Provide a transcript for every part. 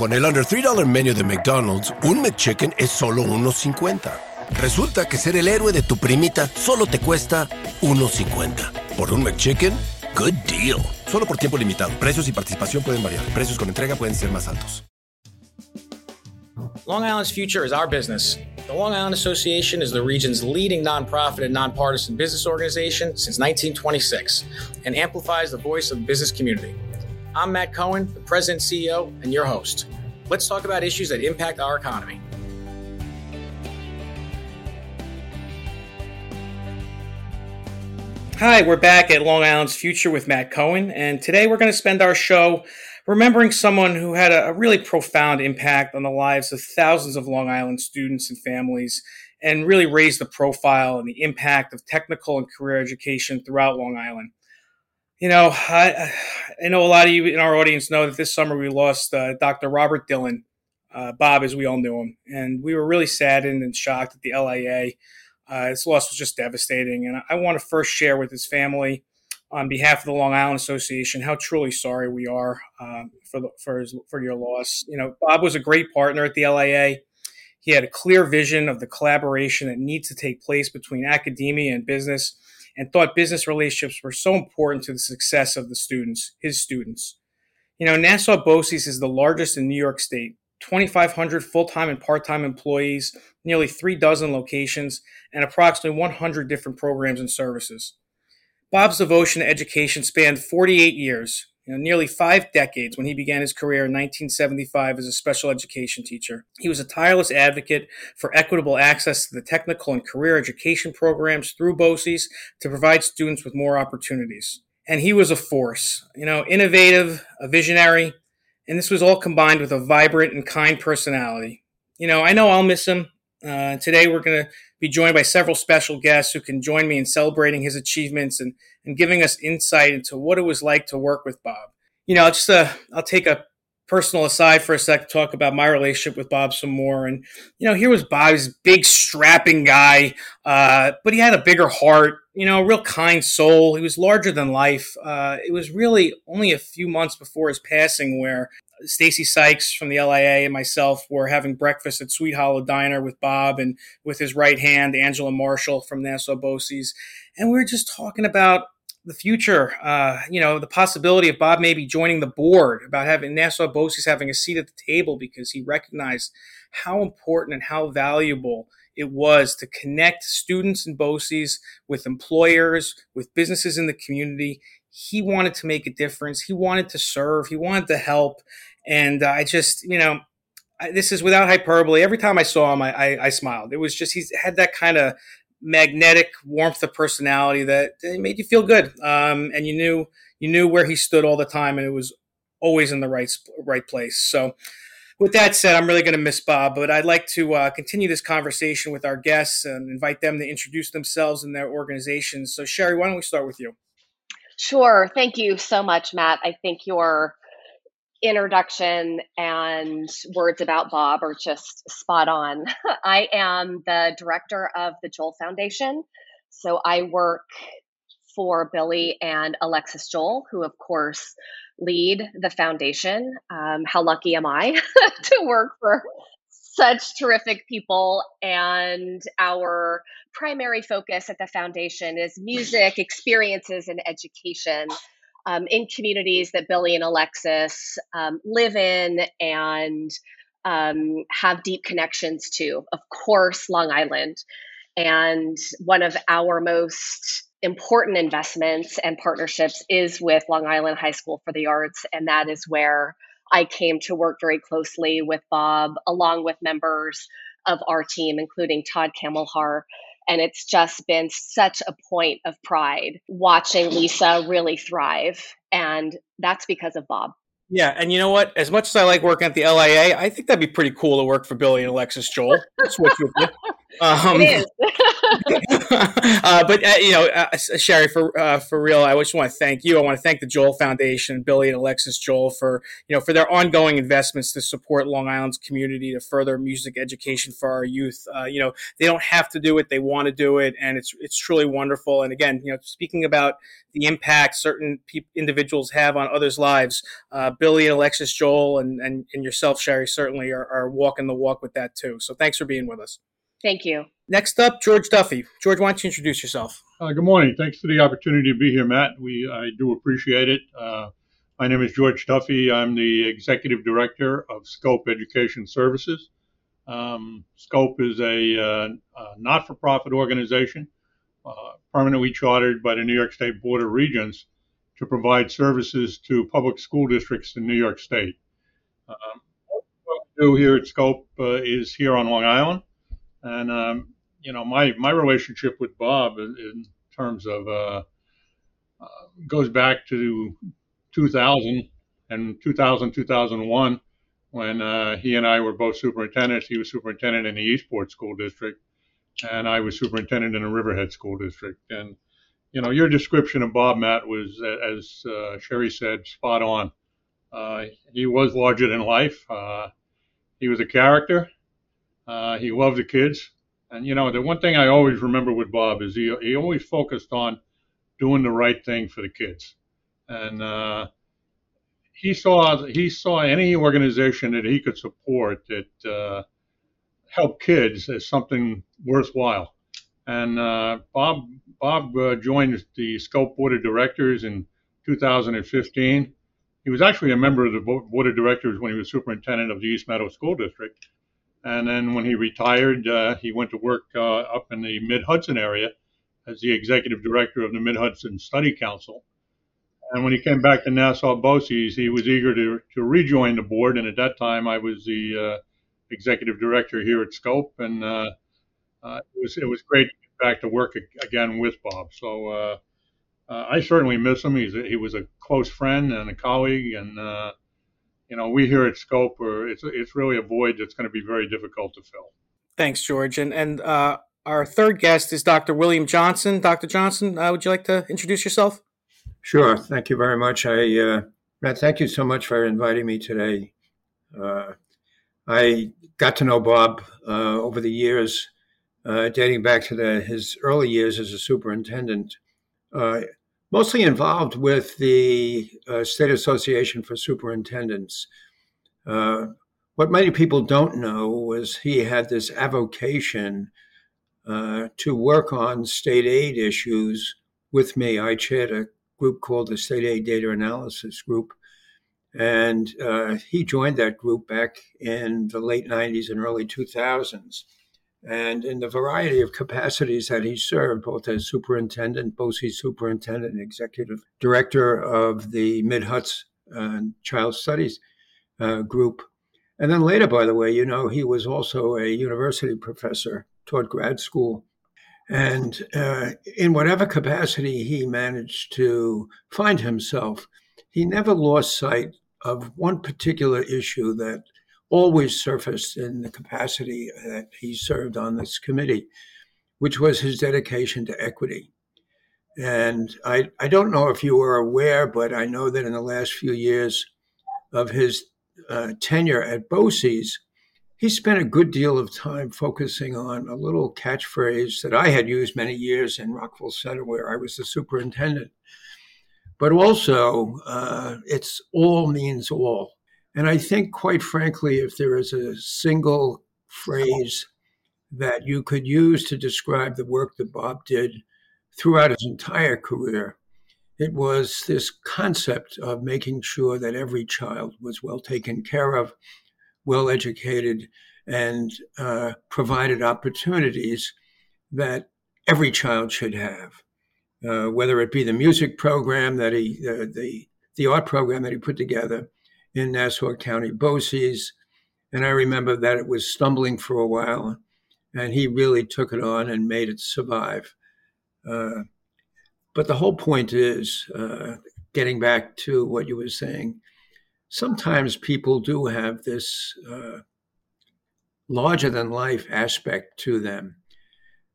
Con el Under $3 Menu de McDonald's, un McChicken es solo $1.50. Resulta que ser el héroe de tu primita solo te cuesta $1.50. Por un McChicken, good deal. Solo por tiempo limitado. Precios y participación pueden variar. Precios con entrega pueden ser más altos. Long Island's future is our business. The Long Island Association is the region's leading nonprofit and nonpartisan business organization since 1926 and amplifies the voice of the business community. I'm Matt Cohen, the President and CEO, and your host. Let's talk about issues that impact our economy. Hi, we're back at Long Island's Future with Matt Cohen, and today we're going to spend our show remembering someone who had a really profound impact on the lives of thousands of Long Island students and families, and really raised the profile and the impact of technical and career education throughout Long Island. You know, I know a lot of you in our audience know that this summer we lost Dr. Robert Dillon, Bob as we all knew him, and we were really saddened and shocked at the LIA. His loss was just devastating, and I want to first share with his family, on behalf of the Long Island Association, how truly sorry we are for your loss. You know, Bob was a great partner at the LIA. He had a clear vision of the collaboration that needs to take place between academia and business, and thought business relationships were so important to the success of his students. You know, Nassau BOCES is the largest in New York State, 2,500 full-time and part-time employees, nearly 36 locations, and approximately 100 different programs and services. Bob's devotion to education spanned 48 years, nearly 5 decades when he began his career in 1975 as a special education teacher. He was a tireless advocate for equitable access to the technical and career education programs through BOCES to provide students with more opportunities. And he was a force, innovative, a visionary, and this was all combined with a vibrant and kind personality. I know I'll miss him. Today we're going to be joined by several special guests who can join me in celebrating his achievements and giving us insight into what it was like to work with Bob. I'll take a personal aside for a sec to talk about my relationship with Bob some more. And, here was Bob's big strapping guy, but he had a bigger heart, a real kind soul. He was larger than life. It was really only a few months before his passing where Stacy Sykes from the LIA and myself were having breakfast at Sweet Hollow Diner with Bob and with his right hand, Angela Marshall from Nassau BOCES. And we were just talking about the future, the possibility of Bob maybe joining the board, about having Nassau BOCES having a seat at the table, because he recognized how important and how valuable it was to connect students in BOCES with employers, with businesses in the community. He wanted to make a difference. He wanted to serve. He wanted to help. And this is without hyperbole. Every time I saw him, I smiled. It was just, he had that kind of magnetic warmth of personality that made you feel good. And you knew where he stood all the time, and it was always in the right place. So with that said, I'm really going to miss Bob, but I'd like to continue this conversation with our guests and invite them to introduce themselves and their organizations. So Sherry, why don't we start with you? Sure. Thank you so much, Matt. I think your introduction and words about Bob are just spot on. I am the director of the Joel Foundation. So I work for Billy and Alexis Joel, who of course lead the foundation. How lucky am I to work for such terrific people. And our primary focus at the foundation is music, experiences, and education in communities that Billy and Alexis live in and have deep connections to. Of course, Long Island. And one of our most important investments and partnerships is with Long Island High School for the Arts. And that is where I came to work very closely with Bob, along with members of our team, including Todd Kamelhar. And it's just been such a point of pride watching Lisa really thrive. And that's because of Bob. Yeah. And you know what? As much as I like working at the LIA, I think that'd be pretty cool to work for Billy and Alexis Joel. I'll switch with you. It Sherry, for real, I just want to thank you. I want to thank the Joel Foundation, Billy and Alexis Joel, for their ongoing investments to support Long Island's community to further music education for our youth. They don't have to do it; they want to do it, and it's truly wonderful. And again, speaking about the impact certain individuals have on others' lives, Billy and Alexis Joel and yourself, Sherry, certainly are walking the walk with that too. So thanks for being with us. Thank you. Next up, George Duffy. George, why don't you introduce yourself? Good morning. Thanks for the opportunity to be here, Matt. I do appreciate it. My name is George Duffy. I'm the Executive Director of Scope Education Services. Scope is a not-for-profit organization, permanently chartered by the New York State Board of Regents to provide services to public school districts in New York State. What we do here at Scope is here on Long Island. And, my relationship with Bob in terms of goes back to 2000 and 2001 when he and I were both superintendents. He was superintendent in the Eastport School District, and I was superintendent in the Riverhead School District. And, your description of Bob, Matt, was, as Sherry said, spot on. He was larger than life. He was a character. He loved the kids. And, the one thing I always remember with Bob is he always focused on doing the right thing for the kids. And he saw any organization that he could support that helped kids as something worthwhile. And Bob joined the Scope Board of Directors in 2015. He was actually a member of the Board of Directors when he was superintendent of the East Meadow School District. And then when he retired, he went to work up in the Mid-Hudson area as the executive director of the Mid-Hudson Study Council. And when he came back to Nassau BOCES, he was eager to rejoin the board. And at that time, I was the executive director here at Scope. And it was great to get back to work again with Bob. So I certainly miss him. He was a close friend and a colleague. And we here at Scope, it's really a void that's going to be very difficult to fill. Thanks, George. And our third guest is Dr. William Johnson. Dr. Johnson, would you like to introduce yourself? Sure. Thank you very much. Matt, thank you so much for inviting me today. I got to know Bob over the years, dating back to his early years as a superintendent. Mostly involved with the State Association for Superintendents. What many people don't know was he had this avocation to work on state aid issues with me. I chaired a group called the State Aid Data Analysis Group, and he joined that group back in the late 90s and early 2000s. And in the variety of capacities that he served, both as superintendent, BOCES superintendent, and executive director of the Mid-Hudson Child Studies group. And then later, by the way, he was also a university professor, taught grad school. And in whatever capacity he managed to find himself, he never lost sight of one particular issue that always surfaced in the capacity that he served on this committee, which was his dedication to equity. And I don't know if you are aware, but I know that in the last few years of his tenure at BOCES, he spent a good deal of time focusing on a little catchphrase that I had used many years in Rockville Center, where I was the superintendent. But also, it's all means all. And I think, quite frankly, if there is a single phrase that you could use to describe the work that Bob did throughout his entire career, it was this concept of making sure that every child was well taken care of, well educated, and provided opportunities that every child should have, whether it be the music program that the art program that he put together in Nassau County BOCES. And I remember that it was stumbling for a while, and he really took it on and made it survive. But the whole point is, getting back to what you were saying, sometimes people do have this larger-than-life aspect to them.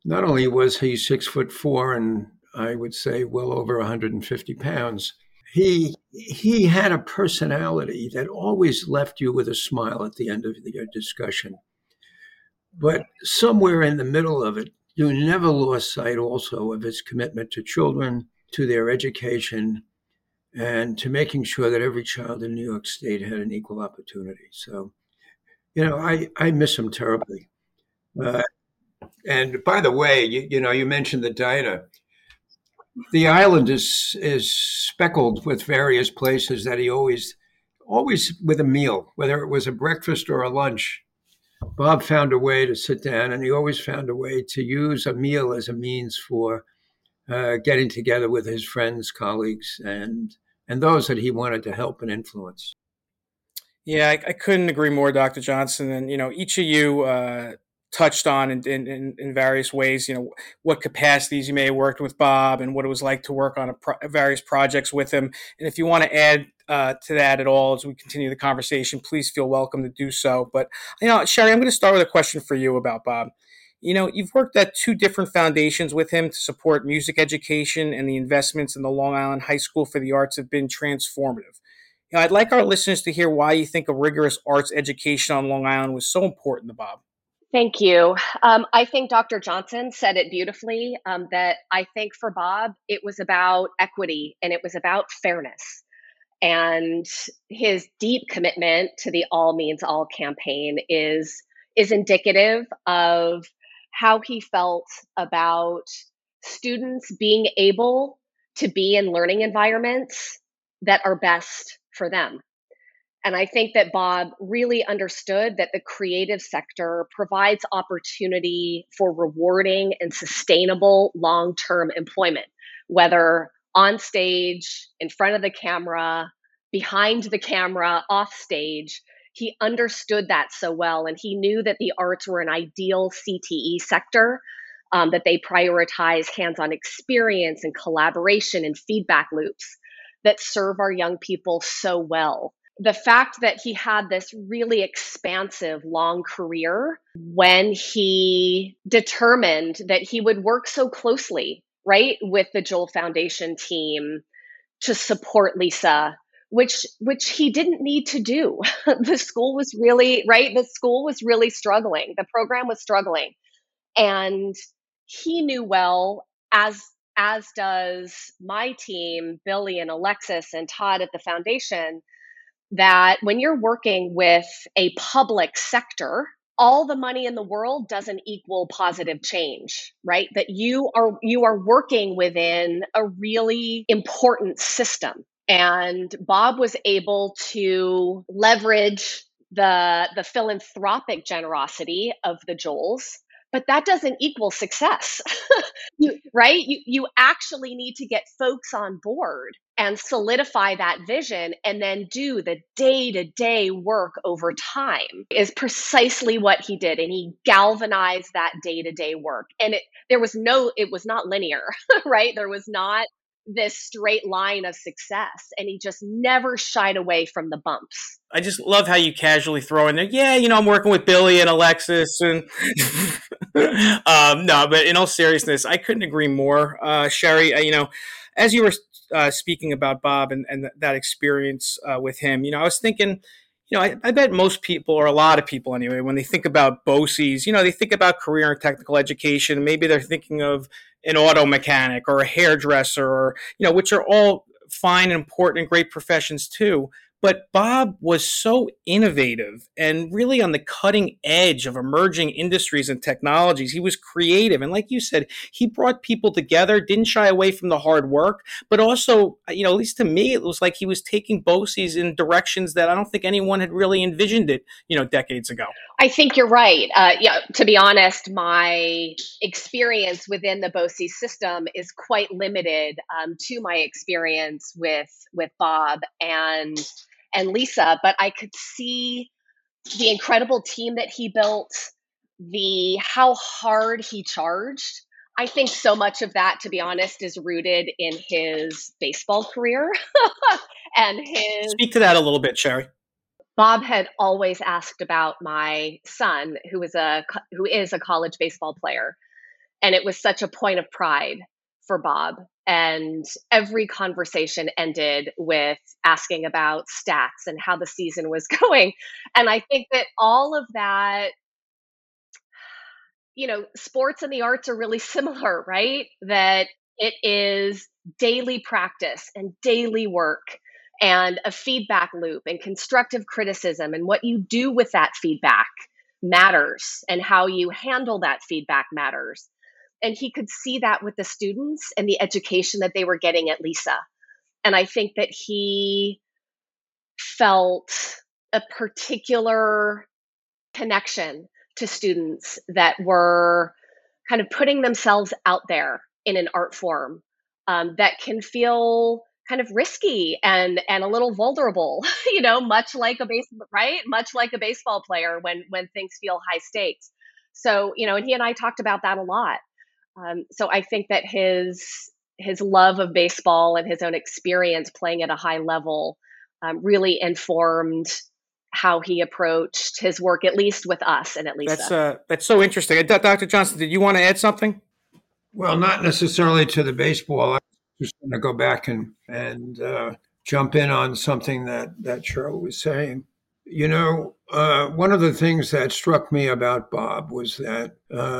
not only was he 6'4" and I would say well over 150 pounds, he had a personality that always left you with a smile at the end of the discussion. But somewhere in the middle of it, you never lost sight also of his commitment to children, to their education, and to making sure that every child in New York State had an equal opportunity. So, I miss him terribly. And by the way, you mentioned the diner. The island is speckled with various places that he always with a meal, whether it was a breakfast or a lunch. Bob found a way to sit down, and he always found a way to use a meal as a means for getting together with his friends, colleagues, and those that he wanted to help and influence. Yeah, I couldn't agree more, Dr. Johnson. And, each of you touched on in various ways, what capacities you may have worked with Bob and what it was like to work on various projects with him. And if you want to add to that at all as we continue the conversation, please feel welcome to do so. But, Sherry, I'm going to start with a question for you about Bob. You've worked at two different foundations with him to support music education, and the investments in the Long Island High School for the Arts have been transformative. I'd like our listeners to hear why you think a rigorous arts education on Long Island was so important to Bob. Thank you. I think Dr. Johnson said it beautifully, that I think for Bob, it was about equity and it was about fairness. And his deep commitment to the All Means All campaign is indicative of how he felt about students being able to be in learning environments that are best for them. And I think that Bob really understood that the creative sector provides opportunity for rewarding and sustainable long-term employment, whether on stage, in front of the camera, behind the camera, off stage. He understood that so well, and he knew that the arts were an ideal CTE sector, that they prioritize hands-on experience and collaboration and feedback loops that serve our young people so well. The fact that he had this really expansive, long career when he determined that he would work so closely, right, with the Joel Foundation team to support Lisa, which he didn't need to do. The school was really, right, the school was really struggling. The program was struggling. And he knew well, as does my team, Billy and Alexis and Todd at the foundation, that when you're working with a public sector, all the money in the world doesn't equal positive change, right? That you are working within a really important system. And Bob was able to leverage the philanthropic generosity of the Joels, but that doesn't equal success, right? You actually need to get folks on board and solidify that vision, and then do the day-to-day work over time is precisely what he did. And he galvanized that day-to-day work. And it was not linear, right? There was not this straight line of success. And he just never shied away from the bumps. I just love how you casually throw in there, I'm working with Billy and Alexis. And no, but in all seriousness, I couldn't agree more. Sherry, as you were speaking about Bob and that experience with him, I was thinking, I bet most people, or a lot of people anyway, when they think about BOCES, they think about career and technical education. Maybe they're thinking of an auto mechanic or a hairdresser, or, which are all fine and important and great professions too. But Bob was so innovative and really on the cutting edge of emerging industries and technologies. He was creative. And like you said, he brought people together, didn't shy away from the hard work, but also, at least to me, it was like he was taking BOCES in directions that I don't think anyone had really envisioned it, decades ago. I think you're right. To be honest, my experience within the BOCES system is quite limited to my experience with Bob and Lisa, but I could see the incredible team that he built, how hard he charged. I think so much of that, to be honest, is rooted in his baseball career and his. Speak to that a little bit, Sherry. Bob had always asked about my son, who is a college baseball player. And it was such a point of pride for Bob. And every conversation ended with asking about stats and how the season was going. And I think that all of that, sports and the arts are really similar, right? That it is daily practice and daily work and a feedback loop and constructive criticism, and what you do with that feedback matters, and how you handle that feedback matters. And he could see that with the students and the education that they were getting at Lisa. And I think that he felt a particular connection to students that were kind of putting themselves out there in an art form that can feel kind of risky and a little vulnerable, much like a baseball player when things feel high stakes. So, and he and I talked about that a lot. So I think that his love of baseball and his own experience playing at a high level really informed how he approached his work, at least with us and at Lisa. That's so interesting. Dr. Johnson, did you want to add something? Well, not necessarily to the baseball. I just want to go back and jump in on something that Cheryl was saying. One of the things that struck me about Bob was that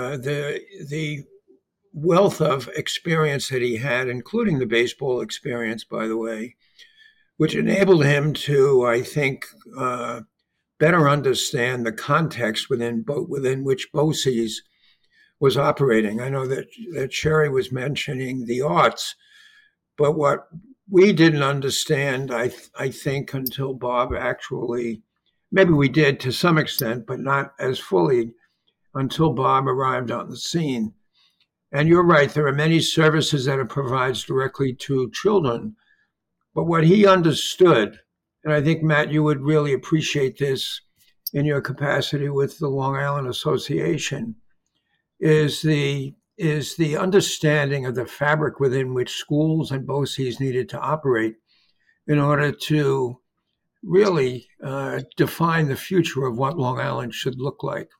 the wealth of experience that he had, including the baseball experience, by the way, which enabled him to, I think, better understand the context within which BOCES was operating. I know that Sherry was mentioning the arts, but what we didn't understand, I think, until Bob actually, maybe we did to some extent, but not as fully until Bob arrived on the scene. And you're right, there are many services that it provides directly to children. But what he understood, and I think, Matt, you would really appreciate this in your capacity with the Long Island Association, is the understanding of the fabric within which schools and BOCES needed to operate in order to really define the future of what Long Island should look like.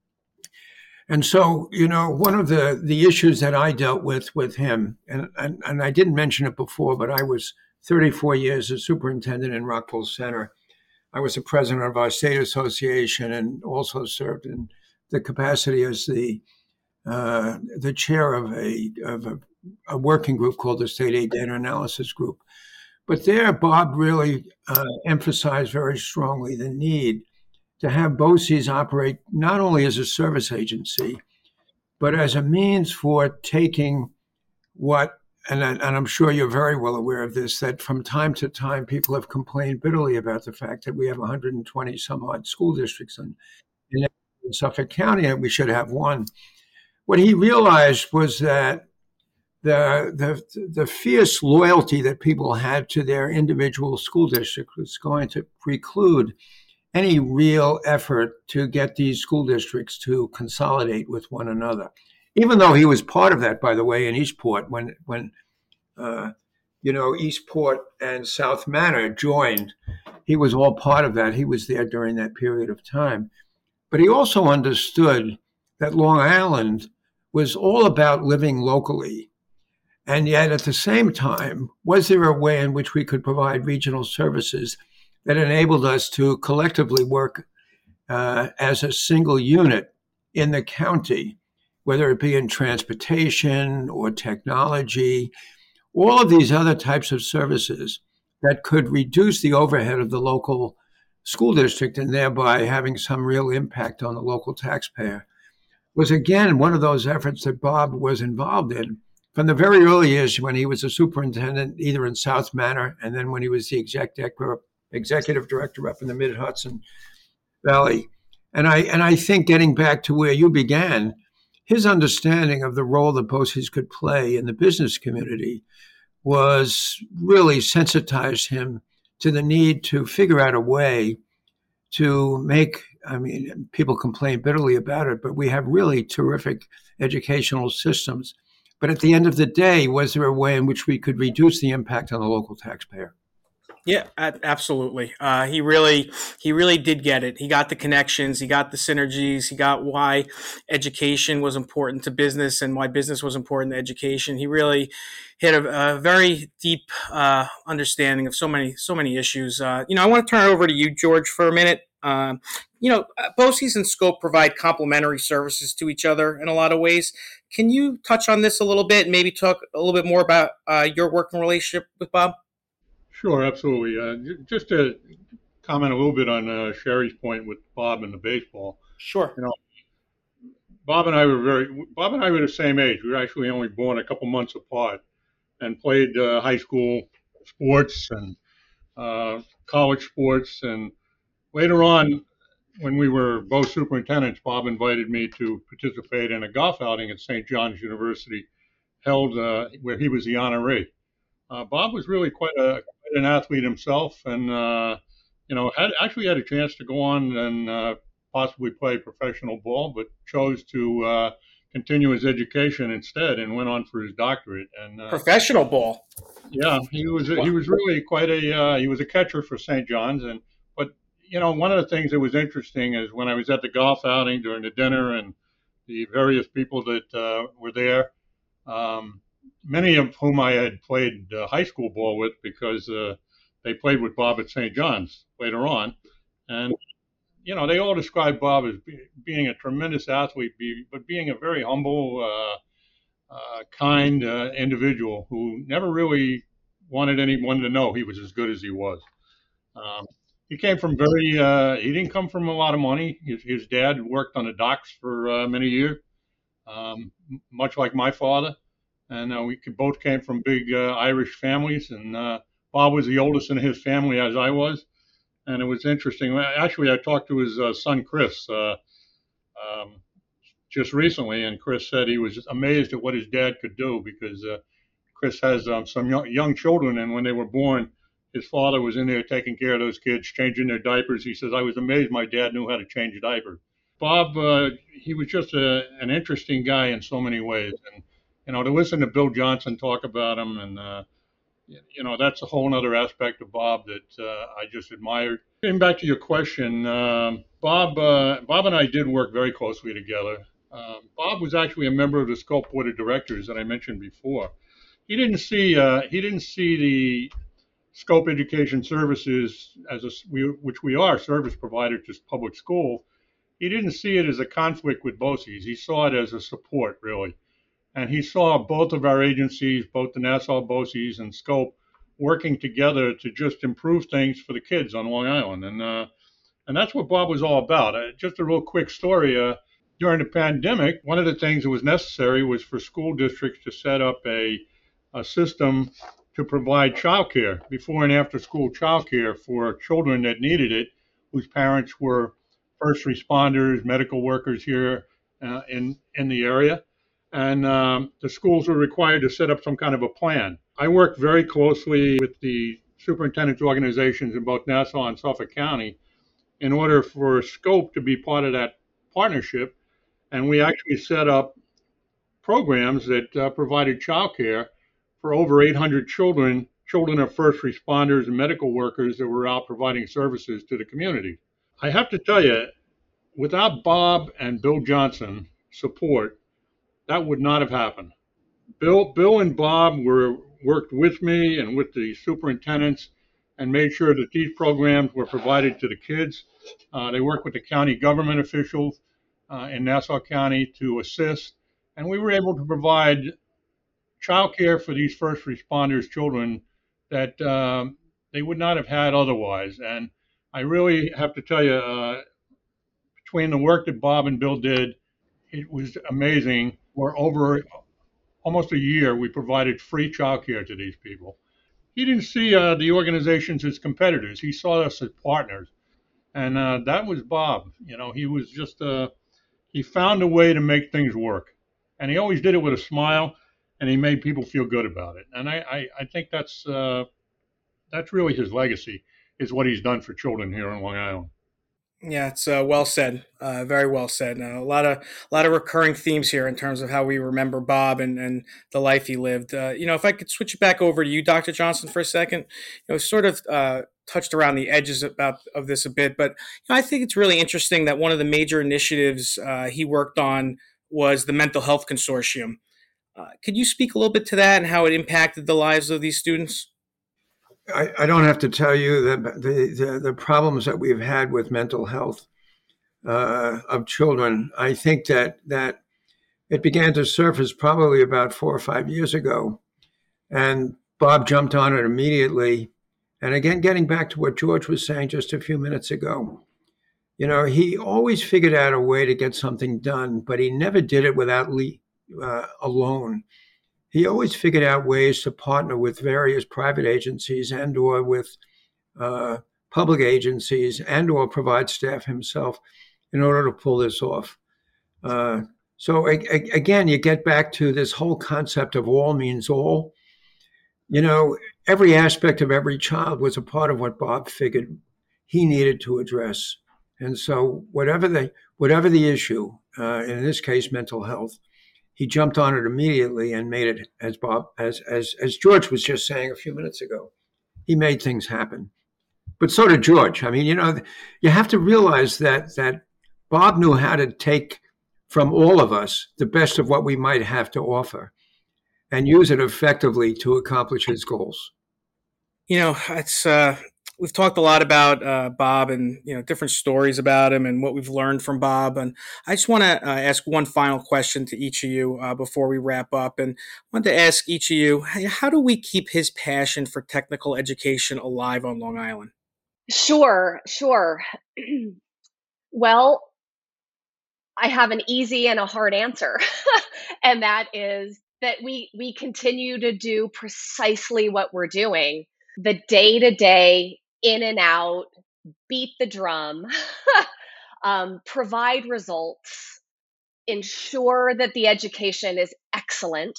And so, one of the issues that I dealt with him, and I didn't mention it before, but I was 34 years as superintendent in Rockville Center. I was the president of our state association and also served in the capacity as the chair of a working group called the State Aid Data Analysis Group. But there, Bob really emphasized very strongly the need to have BOCES operate not only as a service agency, but as a means for taking what, and I'm sure you're very well aware of this, that from time to time people have complained bitterly about the fact that we have 120 some odd school districts in Suffolk County, and we should have one. What he realized was that the fierce loyalty that people had to their individual school district was going to preclude any real effort to get these school districts to consolidate with one another. Even though he was part of that, by the way, in Eastport, when Eastport and South Manor joined, he was all part of that. He was there during that period of time. But he also understood that Long Island was all about living locally. And yet, at the same time, was there a way in which we could provide regional services that enabled us to collectively work as a single unit in the county, whether it be in transportation or technology, all of these other types of services that could reduce the overhead of the local school district and thereby having some real impact on the local taxpayer, was again one of those efforts that Bob was involved in from the very early years when he was a superintendent, either in South Manor and then when he was the executive director up in the Mid-Hudson Valley. And I think, getting back to where you began, his understanding of the role that BOCES could play in the business community was really sensitized him to the need to figure out a way to make, people complain bitterly about it, but we have really terrific educational systems. But at the end of the day, was there a way in which we could reduce the impact on the local taxpayer? Yeah, absolutely. He really did get it. He got the connections. He got the synergies. He got why education was important to business and why business was important to education. He really hit a very deep understanding of so many issues. I want to turn it over to you, George, for a minute. BOCES and Scope provide complementary services to each other in a lot of ways. Can you touch on this a little bit and maybe talk a little bit more about your working relationship with Bob? Sure, absolutely. Just to comment a little bit on Sherry's point with Bob and the baseball. Sure. You know, Bob and I were the same age. We were actually only born a couple months apart, and played high school sports and college sports. And later on, when we were both superintendents, Bob invited me to participate in a golf outing at St. John's University, held where he was the honoree. Bob was really quite an athlete himself, and had a chance to go on and possibly play professional ball, but chose to continue his education instead and went on for his doctorate. And professional ball. Yeah, he was really quite a he was a catcher for St. John's. And but one of the things that was interesting is when I was at the golf outing during the dinner and the various people that were there. Many of whom I had played high school ball with because they played with Bob at St. John's later on. And, they all described Bob as being a tremendous athlete, but being a very humble, kind individual who never really wanted anyone to know he was as good as he was. He came from he didn't come from a lot of money. His dad worked on the docks for many years, much like my father. And we both came from big Irish families, and Bob was the oldest in his family, as I was. And it was interesting. Actually, I talked to his son, Chris, just recently, and Chris said he was amazed at what his dad could do because Chris has some young children, and when they were born, his father was in there taking care of those kids, changing their diapers. He says, I was amazed my dad knew how to change diapers. Bob, he was just an interesting guy in so many ways. And to listen to Bill Johnson talk about him, and that's a whole other aspect of Bob that I just admired. Getting back to your question, Bob and I did work very closely together. Bob was actually a member of the Scope Board of Directors that I mentioned before. He didn't see the Scope Education Services which we are service provider to public school. He didn't see it as a conflict with BOCES. He saw it as a support, really. And he saw both of our agencies, both the Nassau BOCES and Scope, working together to just improve things for the kids on Long Island. And that's what Bob was all about. Just a real quick story. During the pandemic, one of the things that was necessary was for school districts to set up a system to provide childcare, before and after school childcare for children that needed it, whose parents were first responders, medical workers here in the area. And the schools were required to set up some kind of a plan. I worked very closely with the superintendent's organizations in both Nassau and Suffolk County in order for Scope to be part of that partnership. And we actually set up programs that provided childcare for over 800 children of first responders and medical workers that were out providing services to the community. I have to tell you, without Bob and Bill Johnson support, that would not have happened. Bill and Bob worked with me and with the superintendents and made sure that these programs were provided to the kids. They worked with the county government officials in Nassau County to assist, and we were able to provide child care for these first responders' children that they would not have had otherwise. And I really have to tell you, between the work that Bob and Bill did, it was amazing. For over almost a year, we provided free childcare to these people. He didn't see the organizations as competitors. He saw us as partners. And that was Bob. He was just, he found a way to make things work. And he always did it with a smile, and he made people feel good about it. And I think that's really his legacy, is what he's done for children here on Long Island. Yeah, it's well said. Very well said. A lot of recurring themes here in terms of how we remember Bob and the life he lived. If I could switch it back over to you, Dr. Johnson, for a second, sort of touched around the edges of this a bit, but I think it's really interesting that one of the major initiatives he worked on was the Mental Health Consortium. Could you speak a little bit to that and how it impacted the lives of these students? I don't have to tell you that the problems that we've had with mental health of children. I think that it began to surface probably about 4 or 5 years ago, and Bob jumped on it immediately. And again, getting back to what George was saying just a few minutes ago, he always figured out a way to get something done, but he never did it without alone. He always figured out ways to partner with various private agencies and or with uh, public agencies and or provide staff himself in order to pull this off. Uh, again, you get back to this whole concept of all means all. You know, every aspect of every child was a part of what Bob figured he needed to address. And so whatever the issue, in this case, mental health, he jumped on it immediately and made it, as George was just saying a few minutes ago, he made things happen. But so did George. I mean, you have to realize that Bob knew how to take from all of us the best of what we might have to offer and use it effectively to accomplish his goals. It's we've talked a lot about Bob and different stories about him and what we've learned from Bob. And I just want to ask one final question to each of you before we wrap up. And I want to ask each of you, how do we keep his passion for technical education alive on Long Island? Sure, sure. Well, I have an easy and a hard answer. And that is that we continue to do precisely what we're doing. The day-to-day in and out, beat the drum, provide results, ensure that the education is excellent.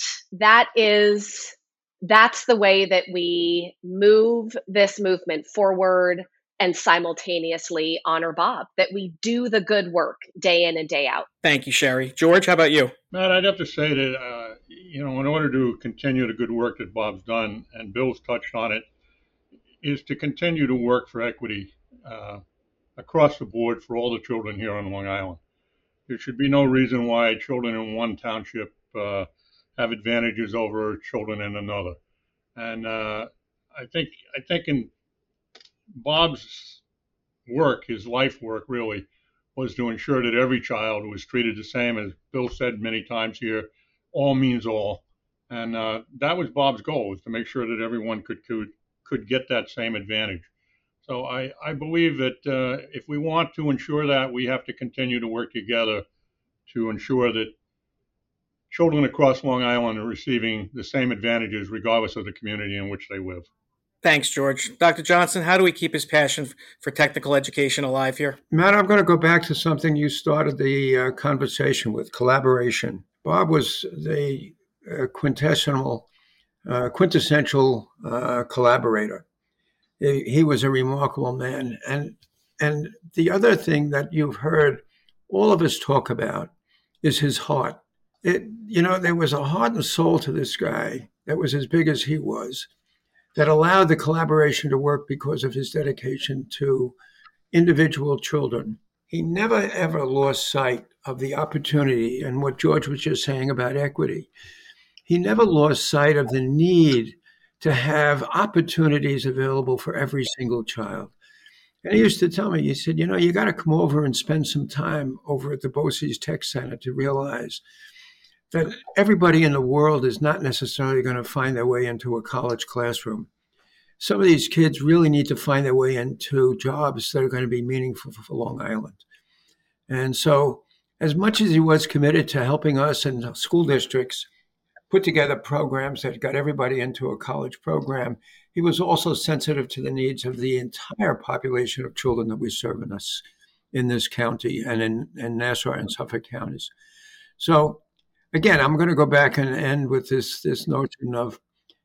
That's the way that we move this movement forward and simultaneously honor Bob, that we do the good work day in and day out. Thank you, Sherry. George, how about you? Matt, I'd have to say that, in order to continue the good work that Bob's done, and Bill's touched on it, is to continue to work for equity across the board for all the children here on Long Island. There should be no reason why children in one township have advantages over children in another. And I think in Bob's work, his life work really, was to ensure that every child was treated the same. As Bill said many times here, all means all. And that was Bob's goal, was to make sure that everyone could get that same advantage. So I believe that if we want to ensure that, we have to continue to work together to ensure that children across Long Island are receiving the same advantages regardless of the community in which they live. Thanks, George. Dr. Johnson, how do we keep his passion for technical education alive here? Matt, I'm going to go back to something you started the conversation with, collaboration. Bob was the quintessential collaborator. He was a remarkable man. And the other thing that you've heard all of us talk about is his heart. There was a heart and soul to this guy that was as big as he was, that allowed the collaboration to work because of his dedication to individual children. He never, ever lost sight of the opportunity and what George was just saying about equity. He never lost sight of the need to have opportunities available for every single child. And he used to tell me, he said, you got to come over and spend some time over at the BOCES Tech Center to realize that everybody in the world is not necessarily going to find their way into a college classroom. Some of these kids really need to find their way into jobs that are going to be meaningful for Long Island. And so as much as he was committed to helping us and school districts put together programs that got everybody into a college program, he was also sensitive to the needs of the entire population of children that we serve in this county and in Nassau and Suffolk counties. So again, I'm going to go back and end with this notion of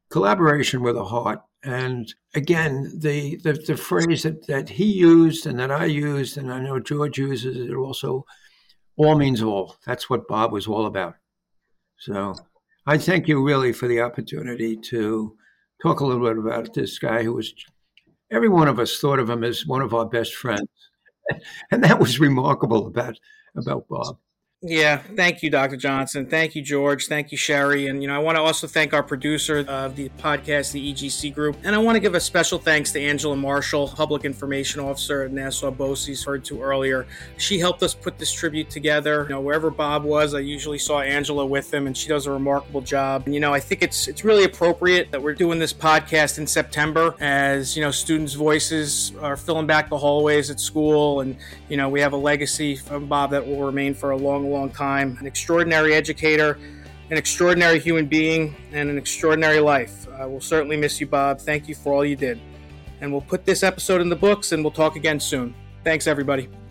collaboration with a heart. And again, the phrase that he used and that I used, and I know George uses it also, all means all. That's what Bob was all about. So I thank you really for the opportunity to talk a little bit about this guy who was, every one of us thought of him as one of our best friends. And that was remarkable about Bob. Yeah, thank you, Dr. Johnson. Thank you, George. Thank you, Sherry. And, I want to also thank our producer of the podcast, the EGC Group. And I want to give a special thanks to Angela Marshall, Public Information Officer at Nassau BOCES, referred to earlier. She helped us put this tribute together. Wherever Bob was, I usually saw Angela with him, and she does a remarkable job. And, I think it's really appropriate that we're doing this podcast in September as, students' voices are filling back the hallways at school. And, we have a legacy from Bob that will remain for a long time. An extraordinary educator, an extraordinary human being, and an extraordinary life. We'll certainly miss you, Bob. Thank you for all you did. And we'll put this episode in the books, and we'll talk again soon. Thanks, everybody.